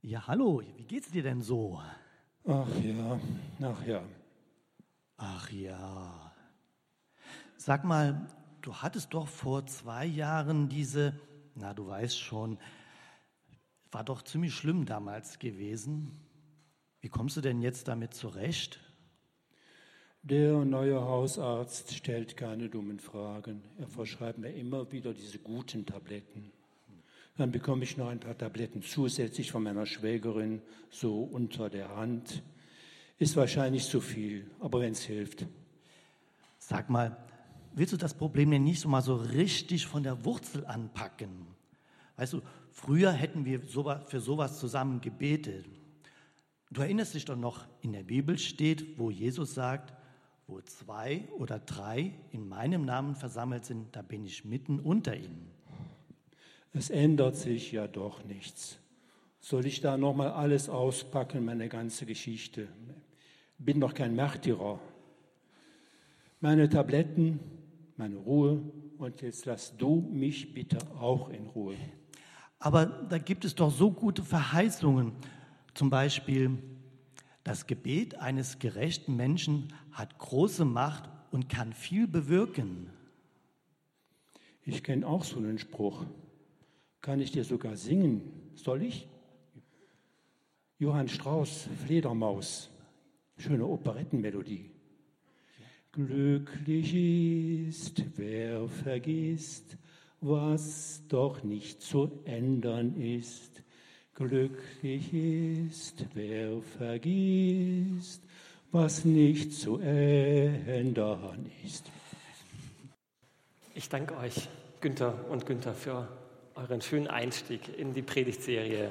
Ja, hallo, wie geht's dir denn so? Ach ja, ach ja. Ach ja. Sag mal, du hattest doch vor 2 Jahren du weißt schon, war doch ziemlich schlimm damals gewesen. Wie kommst du denn jetzt damit zurecht? Der neue Hausarzt stellt keine dummen Fragen. Er verschreibt mir immer wieder diese guten Tabletten. Dann bekomme ich noch ein paar Tabletten zusätzlich von meiner Schwägerin, so unter der Hand. Ist wahrscheinlich zu viel, aber wenn es hilft. Sag mal, willst du das Problem denn nicht so mal so richtig von der Wurzel anpacken? Weißt du, früher hätten wir für sowas zusammen gebetet. Du erinnerst dich doch noch, in der Bibel steht, wo Jesus sagt, wo 2 oder 3 in meinem Namen versammelt sind, da bin ich mitten unter ihnen. Es ändert sich ja doch nichts. Soll ich da nochmal alles auspacken, meine ganze Geschichte? Bin doch kein Märtyrer. Meine Tabletten, meine Ruhe und jetzt lass du mich bitte auch in Ruhe. Aber da gibt es doch so gute Verheißungen. Zum Beispiel, das Gebet eines gerechten Menschen hat große Macht und kann viel bewirken. Ich kenne auch so einen Spruch. Kann ich dir sogar singen? Soll ich? Johann Strauss, Fledermaus. Schöne Operettenmelodie. Glücklich ist, wer vergisst, was doch nicht zu ändern ist. Glücklich ist, wer vergisst, was nicht zu ändern ist. Ich danke euch, Günther und Günther, für euren schönen Einstieg in die Predigtserie.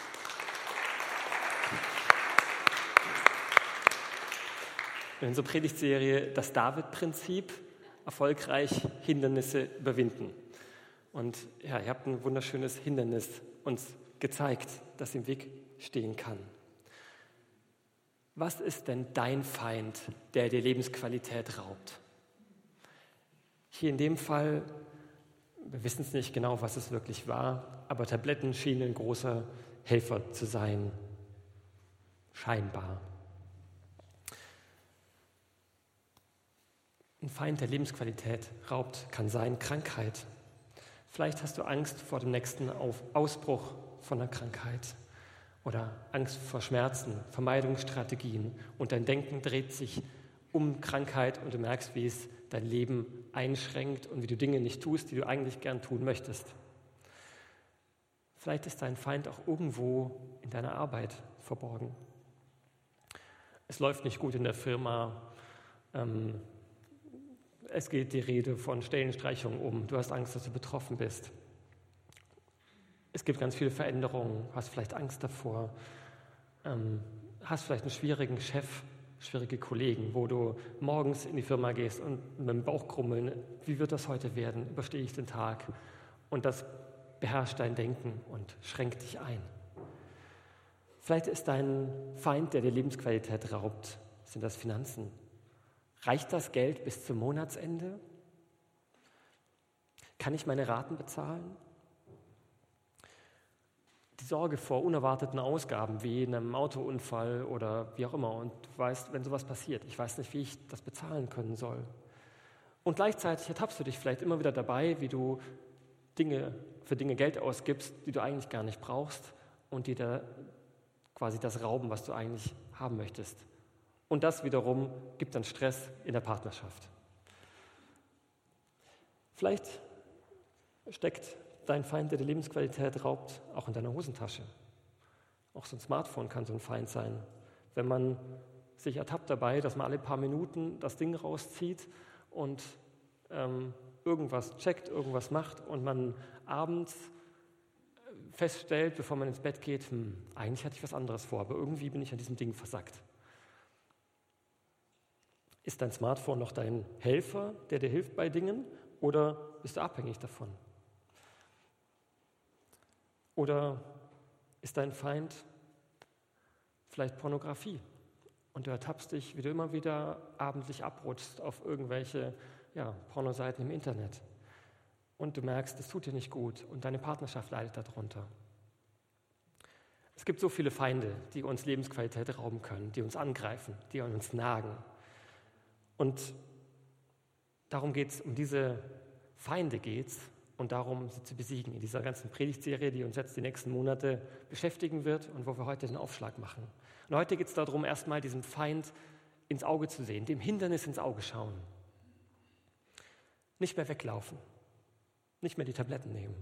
In unserer Predigtserie das David-Prinzip, erfolgreich Hindernisse überwinden. Und ja, ihr habt ein wunderschönes Hindernis uns gezeigt, das im Weg stehen kann. Was ist denn dein Feind, der dir Lebensqualität raubt? Hier in dem Fall, wir wissen es nicht genau, was es wirklich war, aber Tabletten schienen ein großer Helfer zu sein. Scheinbar. Ein Feind, der Lebensqualität raubt, kann sein Krankheit. Vielleicht hast du Angst vor dem nächsten Ausbruch von einer Krankheit oder Angst vor Schmerzen, Vermeidungsstrategien und dein Denken dreht sich um Krankheit und du merkst, wie es dein Leben einschränkt und wie du Dinge nicht tust, die du eigentlich gern tun möchtest. Vielleicht ist dein Feind auch irgendwo in deiner Arbeit verborgen. Es läuft nicht gut in der Firma, es geht die Rede von Stellenstreichungen um. Du hast Angst, dass du betroffen bist. Es gibt ganz viele Veränderungen. Hast vielleicht Angst davor. Hast vielleicht einen schwierigen Chef, schwierige Kollegen, wo du morgens in die Firma gehst und mit dem Bauch krummeln. Wie wird das heute werden? Überstehe ich den Tag? Und das beherrscht dein Denken und schränkt dich ein. Vielleicht ist dein Feind, der dir Lebensqualität raubt, sind das Finanzen. Reicht das Geld bis zum Monatsende? Kann ich meine Raten bezahlen? Die Sorge vor unerwarteten Ausgaben wie einem Autounfall oder wie auch immer. Und du weißt, wenn sowas passiert, ich weiß nicht, wie ich das bezahlen können soll. Und gleichzeitig ertappst du dich vielleicht immer wieder dabei, wie du für Dinge Geld ausgibst, die du eigentlich gar nicht brauchst und die dir quasi das rauben, was du eigentlich haben möchtest. Und das wiederum gibt dann Stress in der Partnerschaft. Vielleicht steckt dein Feind, der die Lebensqualität raubt, auch in deiner Hosentasche. Auch so ein Smartphone kann so ein Feind sein. Wenn man sich ertappt dabei, dass man alle paar Minuten das Ding rauszieht und irgendwas checkt, irgendwas macht und man abends feststellt, bevor man ins Bett geht, eigentlich hatte ich was anderes vor, aber irgendwie bin ich an diesem Ding versackt. Ist dein Smartphone noch dein Helfer, der dir hilft bei Dingen, oder bist du abhängig davon? Oder ist dein Feind vielleicht Pornografie und du ertappst dich, wie du immer wieder abendlich abrutschst auf irgendwelche Pornoseiten im Internet und du merkst, es tut dir nicht gut und deine Partnerschaft leidet darunter. Es gibt so viele Feinde, die uns Lebensqualität rauben können, die uns angreifen, die an uns nagen. Und darum geht es, um diese Feinde geht's und darum, sie zu besiegen in dieser ganzen Predigtserie, die uns jetzt die nächsten Monate beschäftigen wird und wo wir heute den Aufschlag machen. Und heute geht es darum, erstmal diesem Feind ins Auge zu sehen, dem Hindernis ins Auge schauen. Nicht mehr weglaufen, nicht mehr die Tabletten nehmen.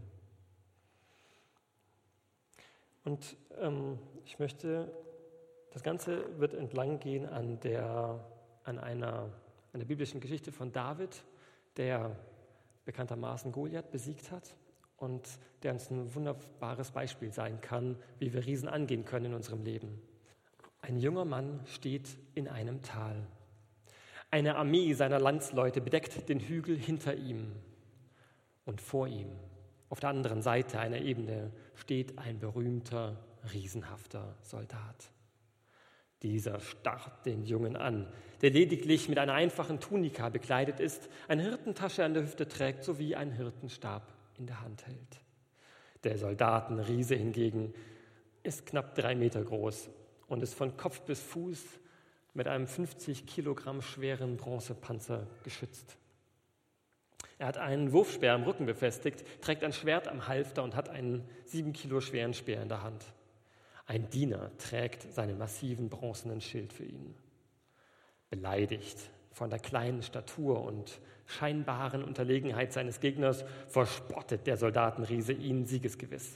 Und ich möchte, das Ganze wird entlang gehen an der biblischen Geschichte von David, der bekanntermaßen Goliath besiegt hat und der uns ein wunderbares Beispiel sein kann, wie wir Riesen angehen können in unserem Leben. Ein junger Mann steht in einem Tal. Eine Armee seiner Landsleute bedeckt den Hügel hinter ihm und vor ihm. Auf der anderen Seite einer Ebene steht ein berühmter, riesenhafter Soldat. Dieser starrt den Jungen an, der lediglich mit einer einfachen Tunika bekleidet ist, eine Hirtentasche an der Hüfte trägt sowie einen Hirtenstab in der Hand hält. Der Soldatenriese hingegen ist knapp 3 Meter groß und ist von Kopf bis Fuß mit einem 50 Kilogramm schweren Bronzepanzer geschützt. Er hat einen Wurfspeer am Rücken befestigt, trägt ein Schwert am Halfter und hat einen 7 Kilo schweren Speer in der Hand. Ein Diener trägt seinen massiven bronzenen Schild für ihn. Beleidigt von der kleinen Statur und scheinbaren Unterlegenheit seines Gegners verspottet der Soldatenriese ihn siegesgewiss.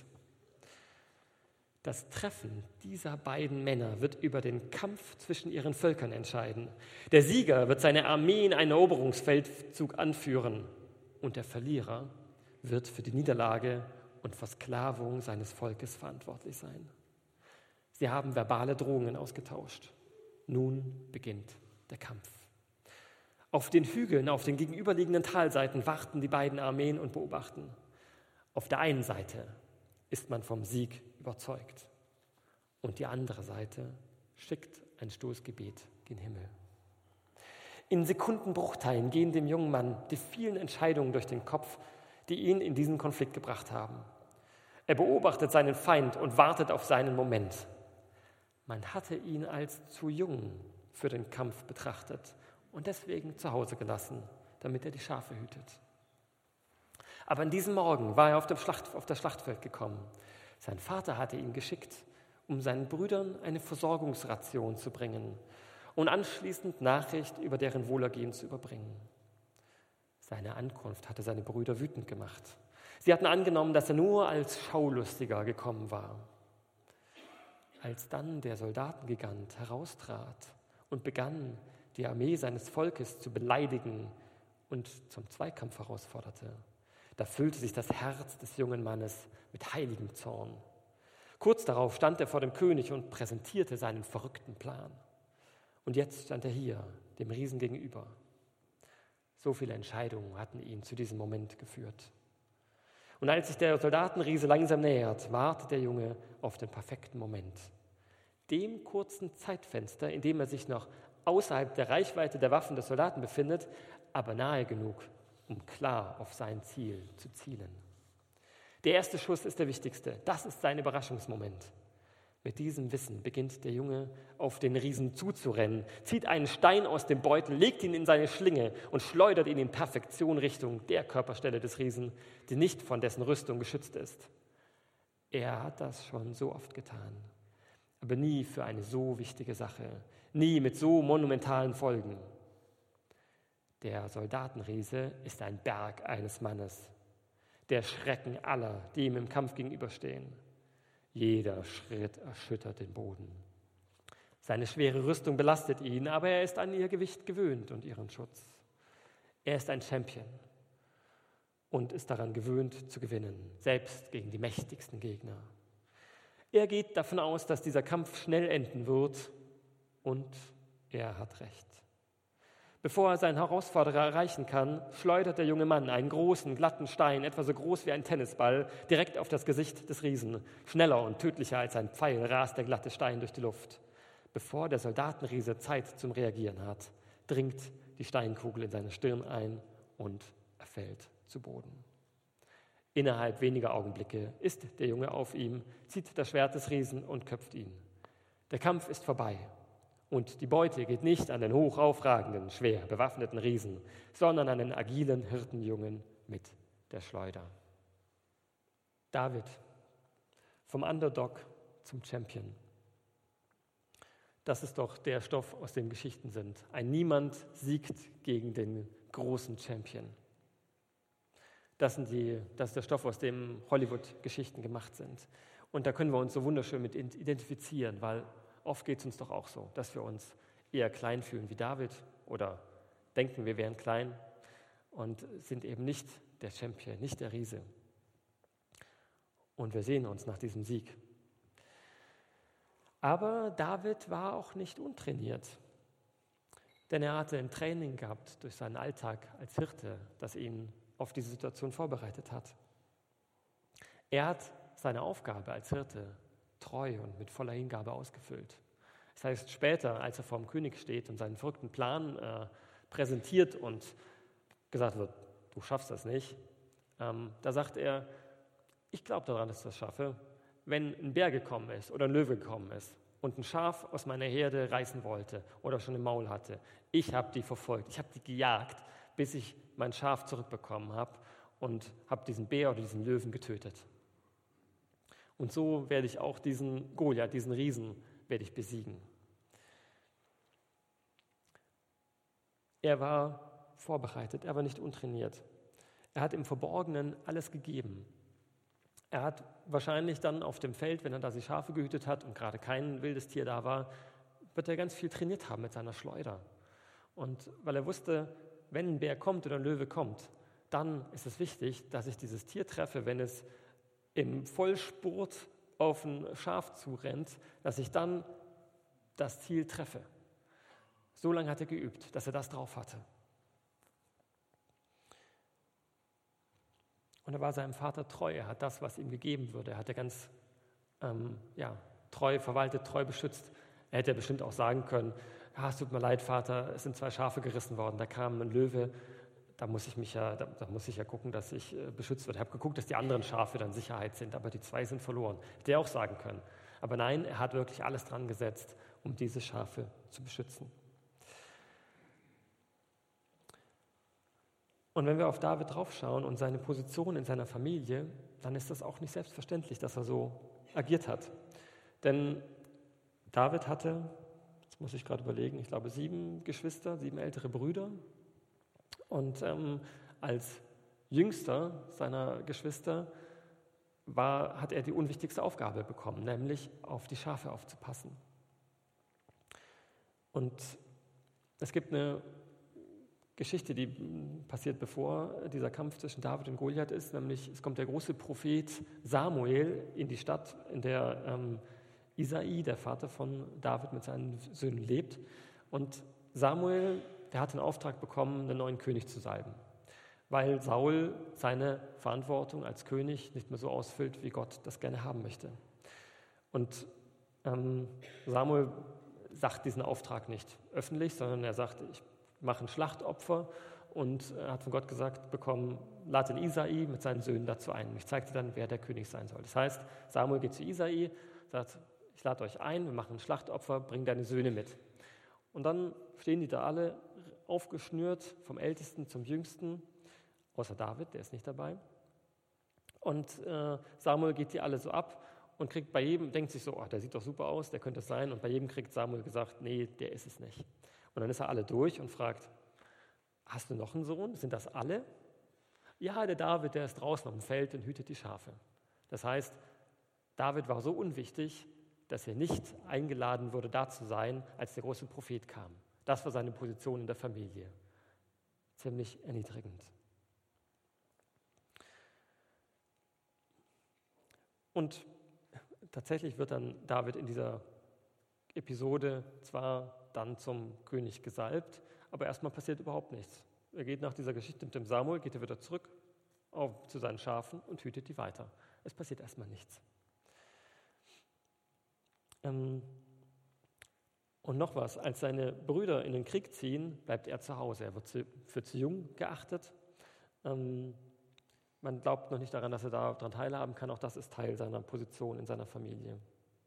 Das Treffen dieser beiden Männer wird über den Kampf zwischen ihren Völkern entscheiden. Der Sieger wird seine Armee in einen Eroberungsfeldzug anführen und der Verlierer wird für die Niederlage und Versklavung seines Volkes verantwortlich sein. Sie haben verbale Drohungen ausgetauscht. Nun beginnt der Kampf. Auf den Hügeln, auf den gegenüberliegenden Talseiten warten die beiden Armeen und beobachten. Auf der einen Seite ist man vom Sieg überzeugt und die andere Seite schickt ein Stoßgebet gen Himmel. In Sekundenbruchteilen gehen dem jungen Mann die vielen Entscheidungen durch den Kopf, die ihn in diesen Konflikt gebracht haben. Er beobachtet seinen Feind und wartet auf seinen Moment. Man hatte ihn als zu jung für den Kampf betrachtet und deswegen zu Hause gelassen, damit er die Schafe hütet. Aber an diesem Morgen war er auf das Schlachtfeld gekommen. Sein Vater hatte ihn geschickt, um seinen Brüdern eine Versorgungsration zu bringen und anschließend Nachricht über deren Wohlergehen zu überbringen. Seine Ankunft hatte seine Brüder wütend gemacht. Sie hatten angenommen, dass er nur als Schaulustiger gekommen war. Als dann der Soldatengigant heraustrat und begann, die Armee seines Volkes zu beleidigen und zum Zweikampf herausforderte, da füllte sich das Herz des jungen Mannes mit heiligem Zorn. Kurz darauf stand er vor dem König und präsentierte seinen verrückten Plan. Und jetzt stand er hier, dem Riesen gegenüber. So viele Entscheidungen hatten ihn zu diesem Moment geführt. Und als sich der Soldatenriese langsam nähert, wartet der Junge auf den perfekten Moment. Dem kurzen Zeitfenster, in dem er sich noch außerhalb der Reichweite der Waffen des Soldaten befindet, aber nahe genug, um klar auf sein Ziel zu zielen. Der erste Schuss ist der wichtigste. Das ist sein Überraschungsmoment. Mit diesem Wissen beginnt der Junge auf den Riesen zuzurennen, zieht einen Stein aus dem Beutel, legt ihn in seine Schlinge und schleudert ihn in Perfektion Richtung der Körperstelle des Riesen, die nicht von dessen Rüstung geschützt ist. Er hat das schon so oft getan, aber nie für eine so wichtige Sache, nie mit so monumentalen Folgen. Der Soldatenriese ist ein Berg eines Mannes, der Schrecken aller, die ihm im Kampf gegenüberstehen. Jeder Schritt erschüttert den Boden. Seine schwere Rüstung belastet ihn, aber er ist an ihr Gewicht gewöhnt und ihren Schutz. Er ist ein Champion und ist daran gewöhnt zu gewinnen, selbst gegen die mächtigsten Gegner. Er geht davon aus, dass dieser Kampf schnell enden wird und er hat recht. Bevor er seinen Herausforderer erreichen kann, schleudert der junge Mann einen großen, glatten Stein, etwa so groß wie ein Tennisball, direkt auf das Gesicht des Riesen. Schneller und tödlicher als ein Pfeil rast der glatte Stein durch die Luft. Bevor der Soldatenriese Zeit zum Reagieren hat, dringt die Steinkugel in seine Stirn ein und er fällt zu Boden. Innerhalb weniger Augenblicke ist der Junge auf ihm, zieht das Schwert des Riesen und köpft ihn. Der Kampf ist vorbei und die Beute geht nicht an den hochaufragenden, schwer bewaffneten Riesen, sondern an den agilen Hirtenjungen mit der Schleuder. David, vom Underdog zum Champion. Das ist doch der Stoff, aus dem Geschichten sind. Ein Niemand siegt gegen den großen Champion. Das ist der Stoff, aus dem Hollywood-Geschichten gemacht sind. Und da können wir uns so wunderschön mit identifizieren, weil oft geht es uns doch auch so, dass wir uns eher klein fühlen wie David oder denken, wir wären klein und sind eben nicht der Champion, nicht der Riese. Und wir sehen uns nach diesem Sieg. Aber David war auch nicht untrainiert, denn er hatte ein Training gehabt durch seinen Alltag als Hirte, das ihn auf diese Situation vorbereitet hat. Er hat seine Aufgabe als Hirte treu und mit voller Hingabe ausgefüllt. Das heißt, später, als er vor dem König steht und seinen verrückten Plan präsentiert und gesagt wird, du schaffst das nicht, da sagt er, ich glaube daran, dass ich das schaffe, wenn ein Bär gekommen ist oder ein Löwe gekommen ist und ein Schaf aus meiner Herde reißen wollte oder schon im Maul hatte. Ich habe die verfolgt, ich habe die gejagt, bis ich mein Schaf zurückbekommen habe und habe diesen Bär oder diesen Löwen getötet. Und so werde ich auch diesen Goliath, diesen Riesen, werde ich besiegen. Er war vorbereitet, er war nicht untrainiert. Er hat im Verborgenen alles gegeben. Er hat wahrscheinlich dann auf dem Feld, wenn er da die Schafe gehütet hat und gerade kein wildes Tier da war, wird er ganz viel trainiert haben mit seiner Schleuder. Und weil er wusste, wenn ein Bär kommt oder ein Löwe kommt, dann ist es wichtig, dass ich dieses Tier treffe, wenn es im Vollspurt auf ein Schaf zurennt, dass ich dann das Ziel treffe. So lange hat er geübt, dass er das drauf hatte. Und er war seinem Vater treu. Er hat das, was ihm gegeben wurde, er hat er ganz treu verwaltet, treu beschützt. Er hätte bestimmt auch sagen können, es tut mir leid, Vater, es sind 2 Schafe gerissen worden, da kam ein Löwe, da muss ich ja gucken, dass ich beschützt werde. Ich habe geguckt, dass die anderen Schafe dann Sicherheit sind, aber die 2 sind verloren. Hätte er auch sagen können. Aber nein, er hat wirklich alles dran gesetzt, um diese Schafe zu beschützen. Und wenn wir auf David draufschauen und seine Position in seiner Familie, dann ist das auch nicht selbstverständlich, dass er so agiert hat. Denn David hatte, jetzt muss ich gerade überlegen, ich glaube 7 Geschwister, 7 ältere Brüder. Und als jüngster seiner Geschwister hat er die unwichtigste Aufgabe bekommen, nämlich auf die Schafe aufzupassen. Und es gibt eine Geschichte, die passiert, bevor dieser Kampf zwischen David und Goliath ist, nämlich es kommt der große Prophet Samuel in die Stadt, in der Isai, der Vater von David, mit seinen Söhnen lebt. Und Samuel, der hat den Auftrag bekommen, einen neuen König zu salben, weil Saul seine Verantwortung als König nicht mehr so ausfüllt, wie Gott das gerne haben möchte. Und Samuel sagt diesen Auftrag nicht öffentlich, sondern er sagt, ich mache ein Schlachtopfer und hat von Gott gesagt bekommen, lad den Isai mit seinen Söhnen dazu ein. Und ich zeige dir dann, wer der König sein soll. Das heißt, Samuel geht zu Isai, sagt, ich lade euch ein, wir machen ein Schlachtopfer, bring deine Söhne mit. Und dann stehen die da alle aufgeschnürt, vom Ältesten zum Jüngsten, außer David, der ist nicht dabei. Und Samuel geht die alle so ab und kriegt bei jedem, denkt sich so, der sieht doch super aus, der könnte es sein. Und bei jedem kriegt Samuel gesagt, nee, der ist es nicht. Und dann ist er alle durch und fragt, hast du noch einen Sohn? Sind das alle? Ja, der David, der ist draußen auf dem Feld und hütet die Schafe. Das heißt, David war so unwichtig, dass er nicht eingeladen wurde, da zu sein, als der große Prophet kam. Das war seine Position in der Familie. Ziemlich erniedrigend. Und tatsächlich wird dann David in dieser Episode zwar dann zum König gesalbt, aber erstmal passiert überhaupt nichts. Er geht nach dieser Geschichte mit dem Samuel, geht er wieder zurück zu seinen Schafen und hütet die weiter. Es passiert erstmal nichts. Und noch was, als seine Brüder in den Krieg ziehen, bleibt er zu Hause. Er wird für zu jung geachtet. man glaubt noch nicht daran, dass er daran teilhaben kann. Auch das ist Teil seiner Position in seiner Familie.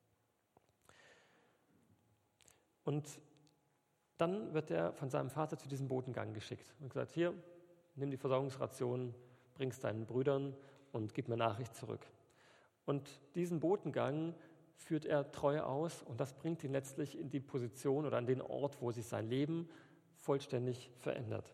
Und dann wird er von seinem Vater zu diesem Botengang geschickt und gesagt, hier, nimm die Versorgungsration, bring es deinen Brüdern und gib mir Nachricht zurück. Und diesen Botengang führt er treu aus und das bringt ihn letztlich in die Position oder an den Ort, wo sich sein Leben vollständig verändert.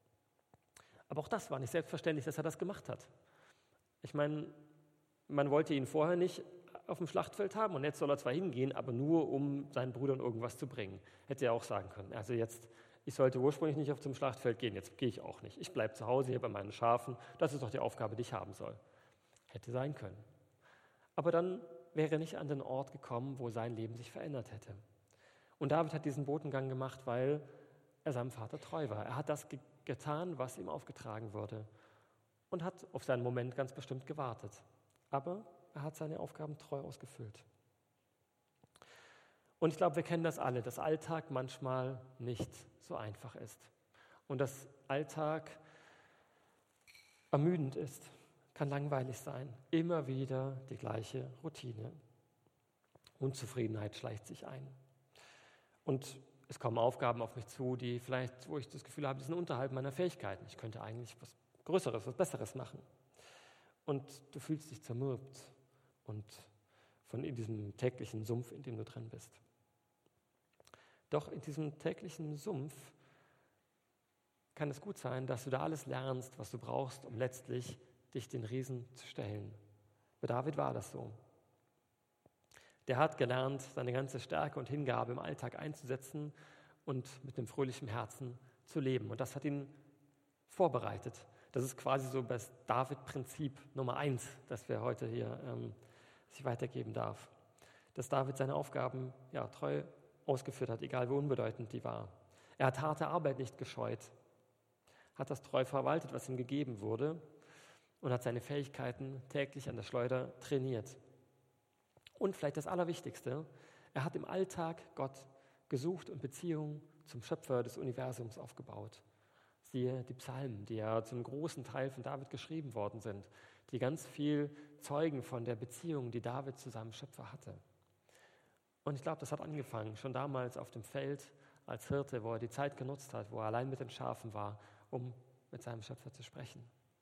Aber auch das war nicht selbstverständlich, dass er das gemacht hat. Ich meine, man wollte ihn vorher nicht auf dem Schlachtfeld haben und jetzt soll er zwar hingehen, aber nur, um seinen Brüdern irgendwas zu bringen. Hätte er auch sagen können. Also jetzt, ich sollte ursprünglich nicht auf zum Schlachtfeld gehen, jetzt gehe ich auch nicht. Ich bleibe zu Hause hier bei meinen Schafen, das ist doch die Aufgabe, die ich haben soll. Hätte sein können. Aber dann wäre er nicht an den Ort gekommen, wo sein Leben sich verändert hätte. Und David hat diesen Botengang gemacht, weil er seinem Vater treu war. Er hat das getan, was ihm aufgetragen wurde und hat auf seinen Moment ganz bestimmt gewartet. Aber er hat seine Aufgaben treu ausgefüllt. Und ich glaube, wir kennen das alle, dass Alltag manchmal nicht so einfach ist. Und dass Alltag ermüdend ist, kann langweilig sein. Immer wieder die gleiche Routine. Unzufriedenheit schleicht sich ein. Und es kommen Aufgaben auf mich zu, die vielleicht, wo ich das Gefühl habe, die sind unterhalb meiner Fähigkeiten. Ich könnte eigentlich was Größeres, was Besseres machen. Und du fühlst dich zermürbt und in diesem täglichen Sumpf, in dem du drin bist. Doch in diesem täglichen Sumpf kann es gut sein, dass du da alles lernst, was du brauchst, um letztlich dich den Riesen zu stellen. Bei David war das so. Der hat gelernt, seine ganze Stärke und Hingabe im Alltag einzusetzen und mit einem fröhlichen Herzen zu leben. Und das hat ihn vorbereitet. Das ist quasi so das David-Prinzip Nummer 1, das wir heute hier sich weitergeben darf. Dass David seine Aufgaben treu ausgeführt hat, egal wie unbedeutend die war. Er hat harte Arbeit nicht gescheut, hat das treu verwaltet, was ihm gegeben wurde und hat seine Fähigkeiten täglich an der Schleuder trainiert. Und vielleicht das Allerwichtigste, er hat im Alltag Gott gesucht und Beziehungen zum Schöpfer des Universums aufgebaut. Siehe die Psalmen, die ja zum großen Teil von David geschrieben worden sind, die ganz viel zeugen von der Beziehung, die David zu seinem Schöpfer hatte. Und ich glaube, das hat angefangen, schon damals auf dem Feld als Hirte, wo er die Zeit genutzt hat, wo er allein mit den Schafen war, um mit seinem Schöpfer zu sprechen.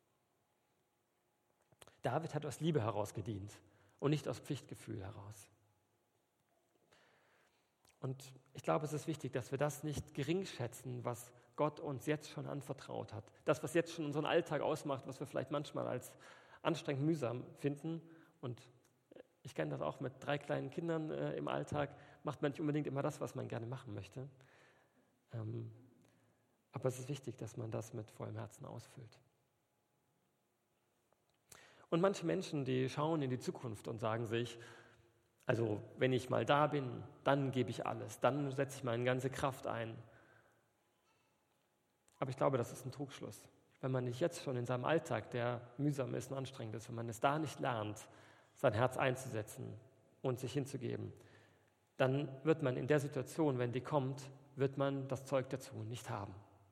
David hat aus Liebe heraus gedient und nicht aus Pflichtgefühl heraus. Und ich glaube, es ist wichtig, dass wir das nicht gering schätzen, was Gott uns jetzt schon anvertraut hat. Das, was jetzt schon unseren Alltag ausmacht, was wir vielleicht manchmal als anstrengend mühsam finden. Und ich kenne das auch mit 3 kleinen Kindern im Alltag, macht man nicht unbedingt immer das, was man gerne machen möchte. Aber es ist wichtig, dass man das mit vollem Herzen ausfüllt. Und manche Menschen, die schauen in die Zukunft und sagen sich, also wenn ich mal da bin, dann gebe ich alles, dann setze ich meine ganze Kraft ein. Aber ich glaube, das ist ein Trugschluss. Wenn man nicht jetzt schon in seinem Alltag, der mühsam ist und anstrengend ist, wenn man es da nicht lernt, sein Herz einzusetzen und sich hinzugeben, dann wird man in der Situation, wenn die kommt, wird man das Zeug dazu nicht haben.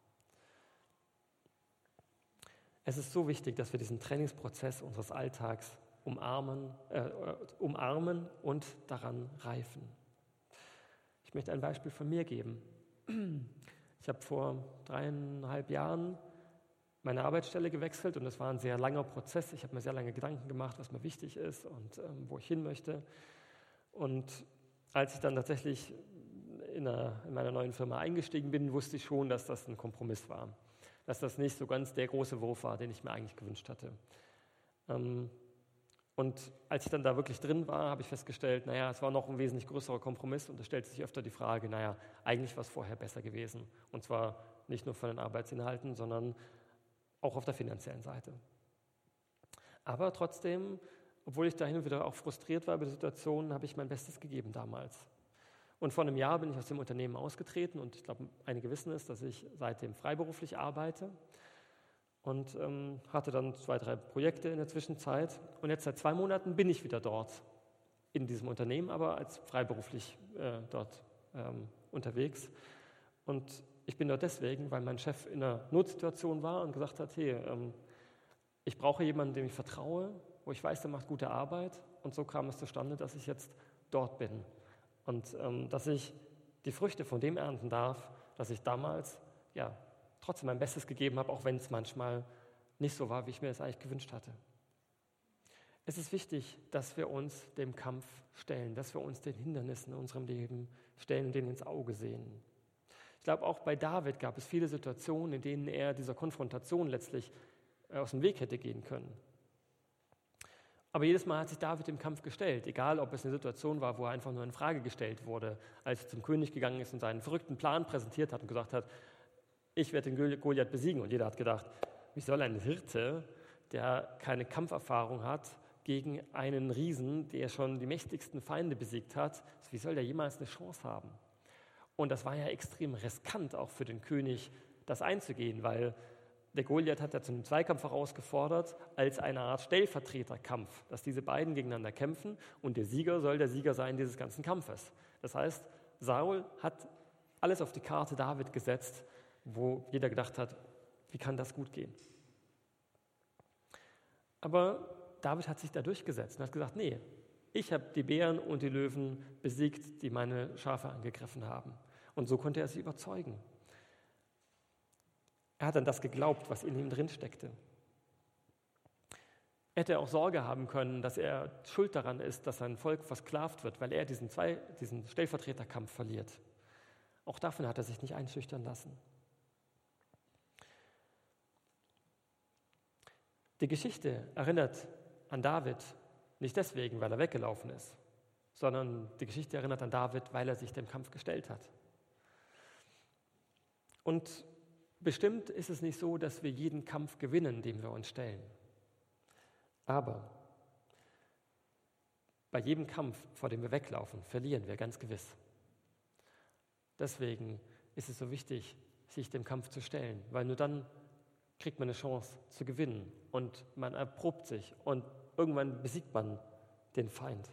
Es ist so wichtig, dass wir diesen Trainingsprozess unseres Alltags umarmen und daran reifen. Ich möchte ein Beispiel von mir geben. Ich habe vor 3,5 Jahren meine Arbeitsstelle gewechselt und das war ein sehr langer Prozess. Ich habe mir sehr lange Gedanken gemacht, was mir wichtig ist und wo ich hin möchte. Und als ich dann tatsächlich in meiner neuen Firma eingestiegen bin, wusste ich schon, dass das ein Kompromiss war. Dass das nicht so ganz der große Wurf war, den ich mir eigentlich gewünscht hatte. Und als ich dann da wirklich drin war, habe ich festgestellt, es war noch ein wesentlich größerer Kompromiss und es stellt sich öfter die Frage, eigentlich war es vorher besser gewesen. Und zwar nicht nur von den Arbeitsinhalten, sondern auch auf der finanziellen Seite. Aber trotzdem, obwohl ich da hin und wieder auch frustriert war über die Situation, habe ich mein Bestes gegeben damals. Und vor einem Jahr bin ich aus dem Unternehmen ausgetreten und ich glaube, einige wissen es, dass ich seitdem freiberuflich arbeite und hatte dann 2, 3 Projekte in der Zwischenzeit. Und jetzt seit 2 Monaten bin ich wieder dort in diesem Unternehmen, aber als freiberuflich dort unterwegs. Und ich bin dort deswegen, weil mein Chef in einer Notsituation war und gesagt hat, hey, Ich brauche jemanden, dem ich vertraue, wo ich weiß, der macht gute Arbeit. Und so kam es zustande, dass ich jetzt dort bin. Und dass ich die Früchte von dem ernten darf, dass ich damals trotzdem mein Bestes gegeben habe, auch wenn es manchmal nicht so war, wie ich mir das eigentlich gewünscht hatte. Es ist wichtig, dass wir uns dem Kampf stellen, dass wir uns den Hindernissen in unserem Leben stellen und denen ins Auge sehen. Ich glaube, auch bei David gab es viele Situationen, in denen er dieser Konfrontation letztlich aus dem Weg hätte gehen können. Aber jedes Mal hat sich David dem Kampf gestellt, egal ob es eine Situation war, wo er einfach nur in Frage gestellt wurde, als er zum König gegangen ist und seinen verrückten Plan präsentiert hat und gesagt hat, ich werde den Goliath besiegen. Und jeder hat gedacht, wie soll ein Hirte, der keine Kampferfahrung hat, gegen einen Riesen, der schon die mächtigsten Feinde besiegt hat, wie soll der jemals eine Chance haben? Und das war ja extrem riskant auch für den König, das einzugehen, weil der Goliath hat ja zum Zweikampf herausgefordert als eine Art Stellvertreterkampf, dass diese beiden gegeneinander kämpfen und der Sieger soll der Sieger sein dieses ganzen Kampfes. Das heißt, Saul hat alles auf die Karte David gesetzt, wo jeder gedacht hat, wie kann das gut gehen? Aber David hat sich da durchgesetzt und hat gesagt, nee, ich habe die Bären und die Löwen besiegt, die meine Schafe angegriffen haben. Und so konnte er sie überzeugen. Er hat an das geglaubt, was in ihm drin steckte. Er hätte auch Sorge haben können, dass er schuld daran ist, dass sein Volk versklavt wird, weil er diesen Stellvertreterkampf verliert. Auch davon hat er sich nicht einschüchtern lassen. Die Geschichte erinnert an David nicht deswegen, weil er weggelaufen ist, sondern die Geschichte erinnert an David, weil er sich dem Kampf gestellt hat. Und bestimmt ist es nicht so, dass wir jeden Kampf gewinnen, dem wir uns stellen. Aber bei jedem Kampf, vor dem wir weglaufen, verlieren wir ganz gewiss. Deswegen ist es so wichtig, sich dem Kampf zu stellen, weil nur dann kriegt man eine Chance zu gewinnen und man erprobt sich und irgendwann besiegt man den Feind.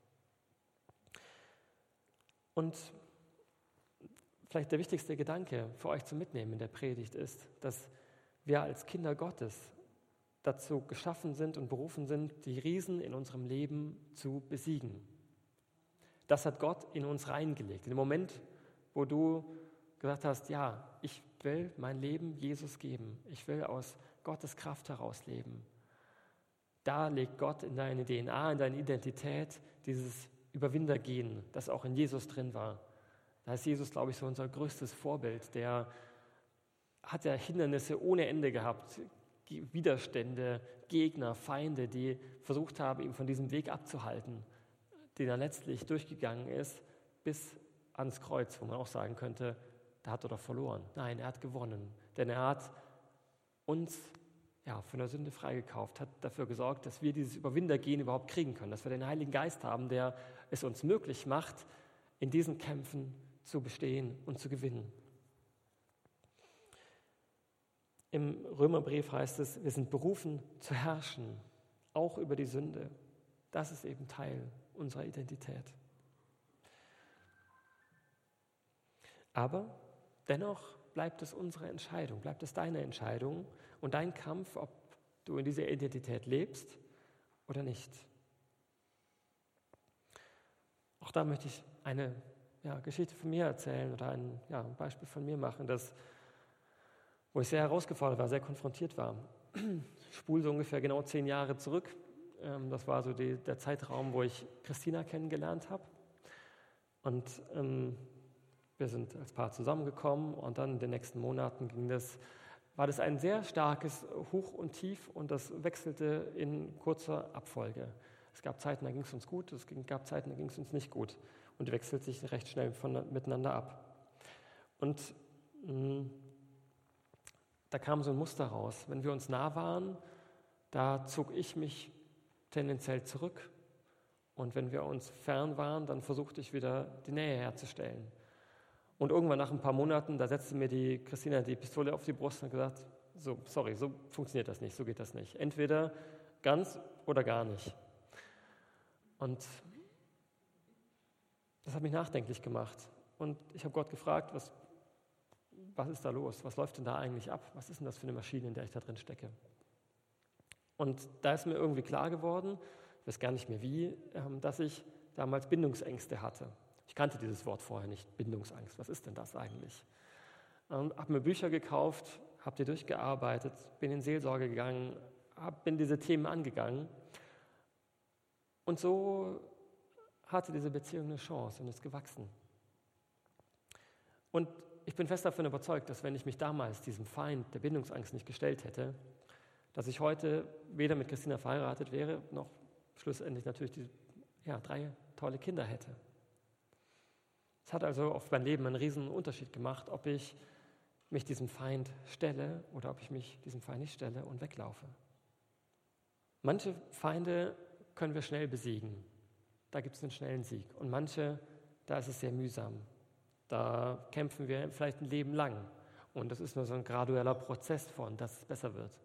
Und vielleicht der wichtigste Gedanke für euch zum Mitnehmen in der Predigt ist, dass wir als Kinder Gottes dazu geschaffen sind und berufen sind, die Riesen in unserem Leben zu besiegen. Das hat Gott in uns reingelegt. In dem Moment, wo du gesagt hast, ja, ich will mein Leben Jesus geben, ich will aus Gottes Kraft heraus leben, da legt Gott in deine DNA, in deine Identität dieses Überwindergehen, das auch in Jesus drin war. Da ist Jesus, glaube ich, so unser größtes Vorbild. Der hat ja Hindernisse ohne Ende gehabt, Widerstände, Gegner, Feinde, die versucht haben, ihn von diesem Weg abzuhalten, den er letztlich durchgegangen ist, bis ans Kreuz, wo man auch sagen könnte, da hat er doch verloren. Nein, er hat gewonnen, denn er hat uns von der Sünde freigekauft, hat dafür gesorgt, dass wir dieses Überwindergehen überhaupt kriegen können, dass wir den Heiligen Geist haben, der es uns möglich macht, in diesen Kämpfen zu bestehen und zu gewinnen. Im Römerbrief heißt es, wir sind berufen zu herrschen, auch über die Sünde. Das ist eben Teil unserer Identität. Aber dennoch bleibt es unsere Entscheidung, bleibt es deine Entscheidung und dein Kampf, ob du in dieser Identität lebst oder nicht. Auch da möchte ich eine Geschichte von mir erzählen oder ein Beispiel von mir machen, wo ich sehr herausgefordert war, sehr konfrontiert war. Ich spule so ungefähr genau 10 Jahre zurück. Das war so der Zeitraum, wo ich Christina kennengelernt habe. Und wir sind als Paar zusammengekommen und dann in den nächsten Monaten war das ein sehr starkes Hoch und Tief und das wechselte in kurzer Abfolge. Es gab Zeiten, da ging es uns gut, es gab Zeiten, da ging es uns nicht gut und wechselt sich recht schnell miteinander ab. Und da kam so ein Muster raus. Wenn wir uns nah waren, da zog ich mich tendenziell zurück und wenn wir uns fern waren, dann versuchte ich wieder die Nähe herzustellen. Und irgendwann nach ein paar Monaten, da setzte mir die Christina die Pistole auf die Brust und hat gesagt, so funktioniert das nicht, so geht das nicht. Entweder ganz oder gar nicht. Und das hat mich nachdenklich gemacht. Und ich habe Gott gefragt, was ist da los? Was läuft denn da eigentlich ab? Was ist denn das für eine Maschine, in der ich da drin stecke? Und da ist mir irgendwie klar geworden, ich weiß gar nicht mehr wie, dass ich damals Bindungsängste hatte. Ich kannte dieses Wort vorher nicht, Bindungsangst. Was ist denn das eigentlich? Habe mir Bücher gekauft, habe die durchgearbeitet, bin in Seelsorge gegangen, bin diese Themen angegangen. Und so hatte diese Beziehung eine Chance und ist gewachsen. Und ich bin fest davon überzeugt, dass wenn ich mich damals diesem Feind der Bindungsangst nicht gestellt hätte, dass ich heute weder mit Christina verheiratet wäre, noch schlussendlich natürlich 3 tolle Kinder hätte. Es hat also auf mein Leben einen riesen Unterschied gemacht, ob ich mich diesem Feind stelle oder ob ich mich diesem Feind nicht stelle und weglaufe. Manche Feinde können wir schnell besiegen. Da gibt es einen schnellen Sieg. Und manche, da ist es sehr mühsam. Da kämpfen wir vielleicht ein Leben lang. Und das ist nur so ein gradueller Prozess von, dass es besser wird.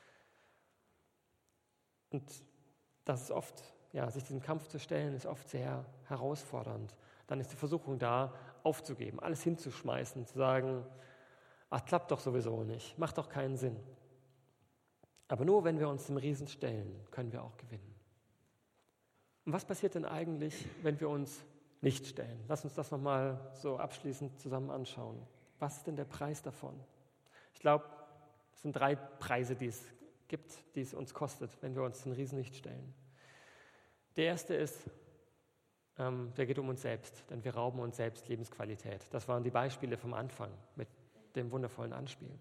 Und das ist oft, sich diesem Kampf zu stellen, ist oft sehr herausfordernd. Dann ist die Versuchung da, aufzugeben, alles hinzuschmeißen, zu sagen, klappt doch sowieso nicht, macht doch keinen Sinn. Aber nur wenn wir uns dem Riesen stellen, können wir auch gewinnen. Und was passiert denn eigentlich, wenn wir uns nicht stellen? Lass uns das nochmal so abschließend zusammen anschauen. Was ist denn der Preis davon? Ich glaube, es sind 3 Preise, die es gibt, die es uns kostet, wenn wir uns den Riesen nicht stellen. Der erste ist, der geht um uns selbst, denn wir rauben uns selbst Lebensqualität. Das waren die Beispiele vom Anfang mit dem wundervollen Anspiel.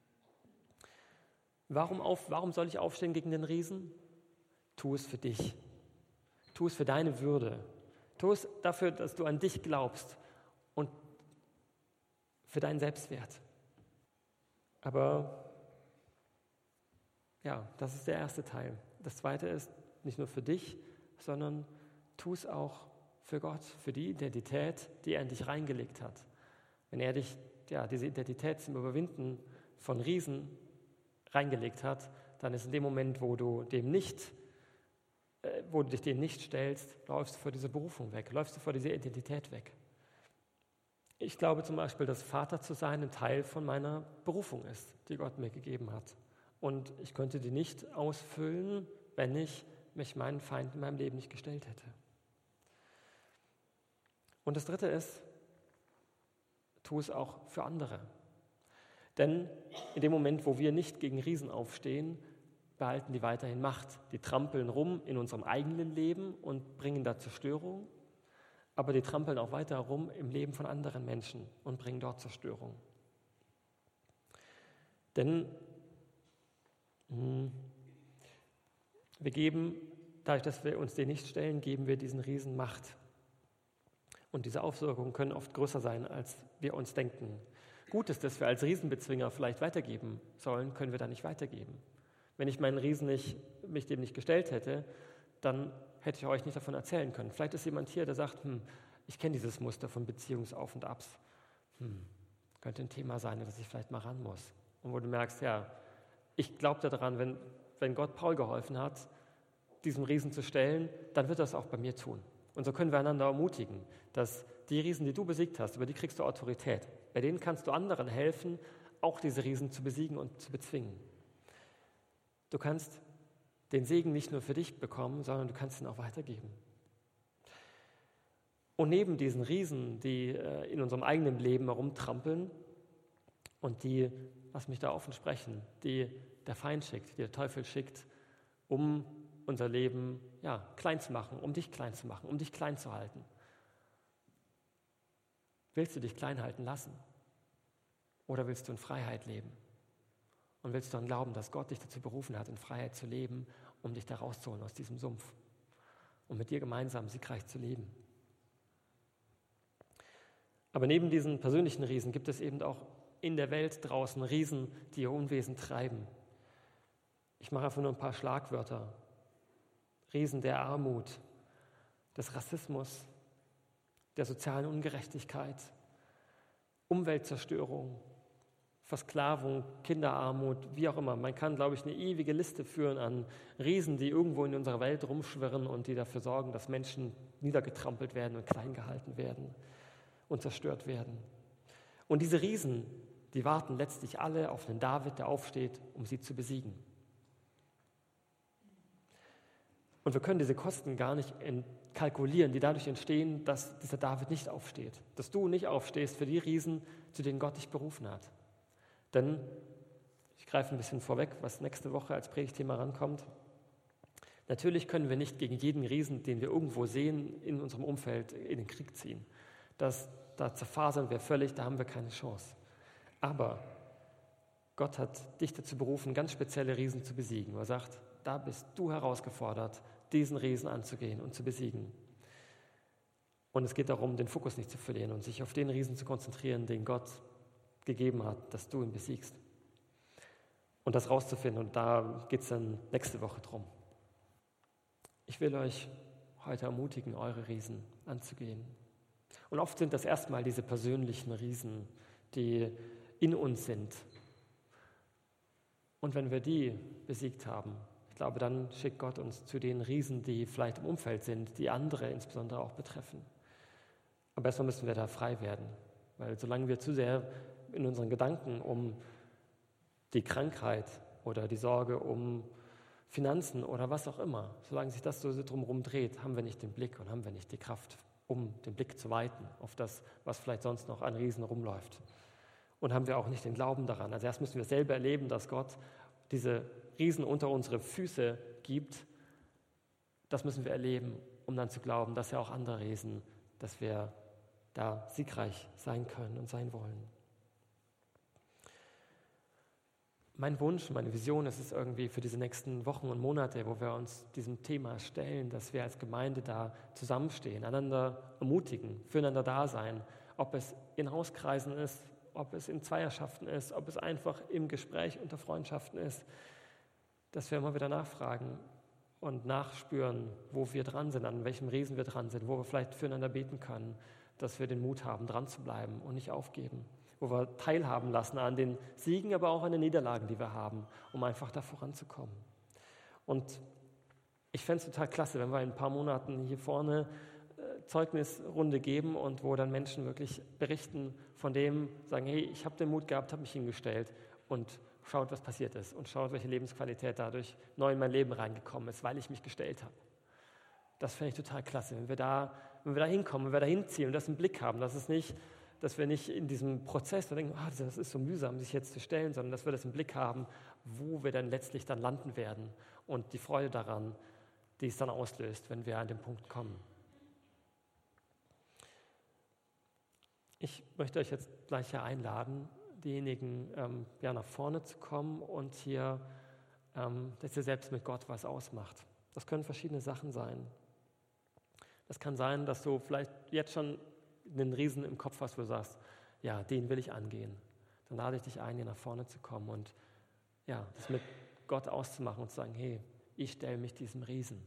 Warum soll ich aufstehen gegen den Riesen? Tu es für dich. Tu es für deine Würde. Tu es dafür, dass du an dich glaubst und für deinen Selbstwert. Aber das ist der erste Teil. Das zweite ist nicht nur für dich, sondern tu es auch für Gott, für die Identität, die er in dich reingelegt hat. Wenn er dich, diese Identität zum Überwinden von Riesen reingelegt hat, dann ist in dem Moment, wo du dich dem nicht stellst, läufst du vor dieser Berufung weg, läufst du vor dieser Identität weg. Ich glaube zum Beispiel, dass Vater zu sein ein Teil von meiner Berufung ist, die Gott mir gegeben hat. Und ich könnte die nicht ausfüllen, wenn ich mich meinen Feind in meinem Leben nicht gestellt hätte. Und das Dritte ist, tu es auch für andere. Denn in dem Moment, wo wir nicht gegen Riesen aufstehen, behalten die weiterhin Macht. Die trampeln rum in unserem eigenen Leben und bringen da Zerstörung, aber die trampeln auch weiter rum im Leben von anderen Menschen und bringen dort Zerstörung. Denn wir geben, dadurch, dass wir uns denen nicht stellen, geben wir diesen Riesen Macht. Und diese Auswirkungen können oft größer sein, als wir uns denken. Gutes, das wir als Riesenbezwinger vielleicht weitergeben sollen, können wir da nicht weitergeben. Wenn ich meinen Riesen mich dem nicht gestellt hätte, dann hätte ich euch nicht davon erzählen können. Vielleicht ist jemand hier, der sagt, ich kenne dieses Muster von Beziehungsauf und Abs. Könnte ein Thema sein, dass ich vielleicht mal ran muss. Und wo du merkst, ich glaube daran, wenn Gott Paul geholfen hat, diesem Riesen zu stellen, dann wird er das auch bei mir tun. Und so können wir einander ermutigen, dass die Riesen, die du besiegt hast, über die kriegst du Autorität. Bei denen kannst du anderen helfen, auch diese Riesen zu besiegen und zu bezwingen. Du kannst den Segen nicht nur für dich bekommen, sondern du kannst ihn auch weitergeben. Und neben diesen Riesen, die in unserem eigenen Leben herumtrampeln und die, lass mich da offen sprechen, die der Feind schickt, die der Teufel schickt, um unser Leben klein zu machen, um dich klein zu machen, um dich klein zu halten. Willst du dich klein halten lassen? Oder willst du in Freiheit leben? Und willst du dann glauben, dass Gott dich dazu berufen hat, in Freiheit zu leben, um dich da rauszuholen aus diesem Sumpf und mit dir gemeinsam siegreich zu leben? Aber neben diesen persönlichen Riesen gibt es eben auch in der Welt draußen Riesen, die ihr Unwesen treiben. Ich mache einfach nur ein paar Schlagwörter. Riesen der Armut, des Rassismus, der sozialen Ungerechtigkeit, Umweltzerstörung, Versklavung, Kinderarmut, wie auch immer. Man kann, glaube ich, eine ewige Liste führen an Riesen, die irgendwo in unserer Welt rumschwirren und die dafür sorgen, dass Menschen niedergetrampelt werden und klein gehalten werden und zerstört werden. Und diese Riesen, die warten letztlich alle auf einen David, der aufsteht, um sie zu besiegen. Und wir können diese Kosten gar nicht kalkulieren, die dadurch entstehen, dass dieser David nicht aufsteht. Dass du nicht aufstehst für die Riesen, zu denen Gott dich berufen hat. Denn, ich greife ein bisschen vorweg, was nächste Woche als Predigtthema rankommt. Natürlich können wir nicht gegen jeden Riesen, den wir irgendwo sehen, in unserem Umfeld in den Krieg ziehen. Da zerfasern wir völlig, da haben wir keine Chance. Aber Gott hat dich dazu berufen, ganz spezielle Riesen zu besiegen. Er sagt, da bist du herausgefordert, diesen Riesen anzugehen und zu besiegen. Und es geht darum, den Fokus nicht zu verlieren und sich auf den Riesen zu konzentrieren, den Gott gegeben hat, dass du ihn besiegst. Und das rauszufinden, und da geht es dann nächste Woche drum. Ich will euch heute ermutigen, eure Riesen anzugehen. Und oft sind das erstmal diese persönlichen Riesen, die in uns sind. Und wenn wir die besiegt haben, ich glaube, dann schickt Gott uns zu den Riesen, die vielleicht im Umfeld sind, die andere insbesondere auch betreffen. Aber erstmal müssen wir da frei werden, weil solange wir zu sehr in unseren Gedanken um die Krankheit oder die Sorge um Finanzen oder was auch immer, solange sich das so drumherum dreht, haben wir nicht den Blick und haben wir nicht die Kraft, um den Blick zu weiten auf das, was vielleicht sonst noch an Riesen rumläuft. Und haben wir auch nicht den Glauben daran. Also erst müssen wir selber erleben, dass Gott diese Riesen unter unsere Füße gibt. Das müssen wir erleben, um dann zu glauben, dass ja auch andere Riesen, dass wir da siegreich sein können und sein wollen. Mein Wunsch, meine Vision ist es irgendwie für diese nächsten Wochen und Monate, wo wir uns diesem Thema stellen, dass wir als Gemeinde da zusammenstehen, einander ermutigen, füreinander da sein, ob es in Hauskreisen ist, ob es in Zweierschaften ist, ob es einfach im Gespräch unter Freundschaften ist, dass wir immer wieder nachfragen und nachspüren, wo wir dran sind, an welchem Riesen wir dran sind, wo wir vielleicht füreinander beten können, dass wir den Mut haben, dran zu bleiben und nicht aufgeben, wo wir teilhaben lassen an den Siegen, aber auch an den Niederlagen, die wir haben, um einfach da voranzukommen. Und ich fände es total klasse, wenn wir in ein paar Monaten hier vorne Zeugnisrunde geben und wo dann Menschen wirklich berichten von dem, sagen, hey, ich habe den Mut gehabt, habe mich hingestellt und schaut, was passiert ist und schaut, welche Lebensqualität dadurch neu in mein Leben reingekommen ist, weil ich mich gestellt habe. Das fände ich total klasse, wenn wir da hinkommen, wenn wir da hinziehen und das im Blick haben, dass wir nicht in diesem Prozess denken, das ist so mühsam, sich jetzt zu stellen, sondern dass wir das im Blick haben, wo wir dann letztlich dann landen werden und die Freude daran, die es dann auslöst, wenn wir an den Punkt kommen. Ich möchte euch jetzt gleich hier einladen, diejenigen nach vorne zu kommen und hier, dass ihr selbst mit Gott was ausmacht. Das können verschiedene Sachen sein. Das kann sein, dass du vielleicht jetzt schon einen Riesen im Kopf hast, wo du sagst, ja, den will ich angehen. Dann lade ich dich ein, hier nach vorne zu kommen und ja, das mit Gott auszumachen und zu sagen, hey, ich stelle mich diesem Riesen.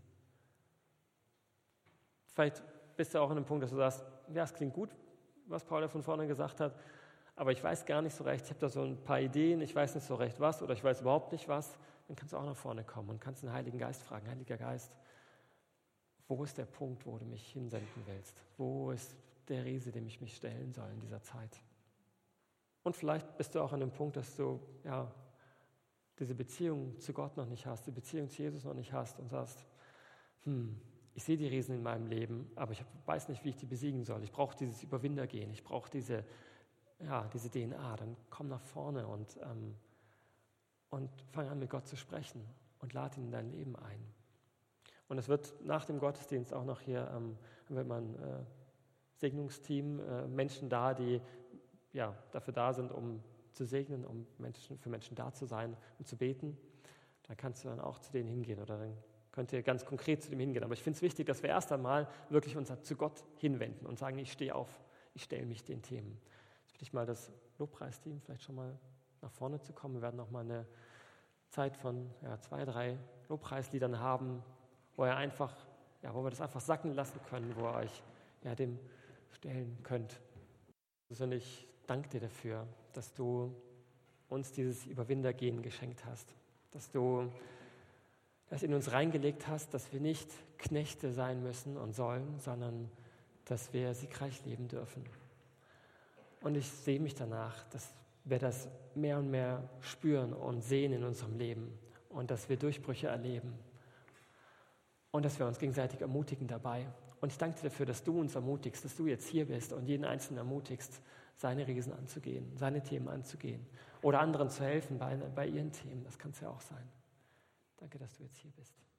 Vielleicht bist du auch an einem Punkt, dass du sagst, ja, es klingt gut, was Paul da von vorne gesagt hat, aber ich weiß gar nicht so recht, ich habe da so ein paar Ideen, ich weiß nicht so recht was oder ich weiß überhaupt nicht was, dann kannst du auch nach vorne kommen und kannst den Heiligen Geist fragen, Heiliger Geist, wo ist der Punkt, wo du mich hinsenden willst? Wo ist der Riese, dem ich mich stellen soll in dieser Zeit? Und vielleicht bist du auch an dem Punkt, dass du diese Beziehung zu Gott noch nicht hast, die Beziehung zu Jesus noch nicht hast und sagst, ich sehe die Riesen in meinem Leben, aber ich weiß nicht, wie ich die besiegen soll. Ich brauche dieses Überwindergehen, ich brauche diese DNA. Dann komm nach vorne und fang an, mit Gott zu sprechen und lad ihn in dein Leben ein. Und es wird nach dem Gottesdienst auch noch hier, haben wir mal ein Segnungsteam, Menschen da, die dafür da sind, um zu segnen, um für Menschen da zu sein und zu beten. Da kannst du dann auch zu denen hingehen oder dann könnt ihr ganz konkret zu dem hingehen. Aber ich finde es wichtig, dass wir erst einmal wirklich uns zu Gott hinwenden und sagen, ich stehe auf, ich stelle mich den Themen. Jetzt bitte ich mal das Lobpreisteam vielleicht schon mal nach vorne zu kommen. Wir werden noch mal eine Zeit von 2, 3 Lobpreisliedern haben, wo wir das einfach sacken lassen können, wo ihr euch dem stellen könnt. Und ich danke dir dafür, dass du uns dieses Überwindergehen geschenkt hast, dass du das in uns reingelegt hast, dass wir nicht Knechte sein müssen und sollen, sondern dass wir siegreich leben dürfen. Und ich sehe mich danach, dass wir das mehr und mehr spüren und sehen in unserem Leben und dass wir Durchbrüche erleben. und dass wir uns gegenseitig ermutigen dabei. Und ich danke dir dafür, dass du uns ermutigst, dass du jetzt hier bist und jeden Einzelnen ermutigst, seine Riesen anzugehen, seine Themen anzugehen oder anderen zu helfen bei ihren Themen. Das kann es ja auch sein. Danke, dass du jetzt hier bist.